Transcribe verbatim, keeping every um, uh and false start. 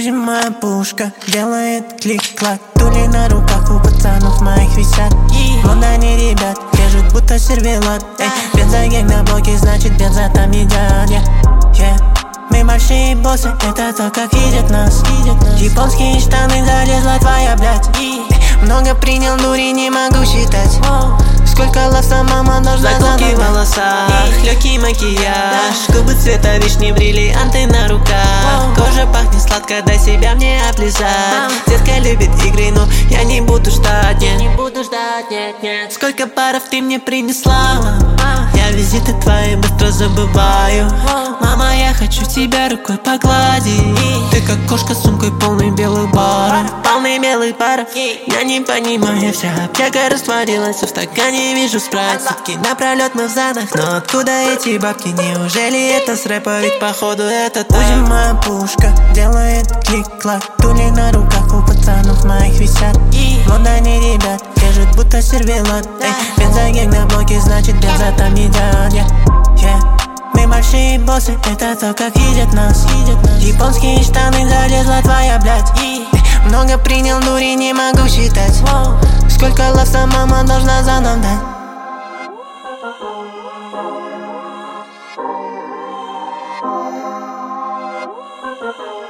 Будем моя пушка, делает клик-клак. Тули на руках у пацанов моих висят. Вон они, ребят, режут будто сервелат. Эй, бензогек на блоке, значит бенза там едят. Yeah, yeah. Мы большие боссы, это то, как видят нас. Японские штаны, залезла твоя, блядь. Много принял, дури, не могу считать. Сколько лавса мама должна заколки в волосах, легкий макияж, губы цвета вишни, бриллианты на руках. Кожа пахнет сладко, дай себя мне облизать. Детка любит игры, но я не буду ждать, нет. Не буду ждать, нет, нет. Сколько паров ты мне принесла? Я визиты твои быстро забываю. Мама, я хочу тебя рукой погладить. Ты как кошка с сумкой полной белых баров. Полный белых паров. Я не понимаю, вся аптека растворилась в стакане. Вижу спрайт, сутки напролет мы в задах. Но откуда эти бабки? Неужели это с рэпа? Ведь походу это так. Будем моя пушка, делает клик-клак. Тули на руках у пацанов моих висят. Вот они, ребят, режут будто сервелат. Эй, бензогек на блоке, значит бенза там едят. Yeah, yeah. Мы большие боссы, это то, как видят нас. Японские штаны, залезла твоя, блядь. Много принял, дури, не могу считать. Сколько лавса мама должна за нам дать.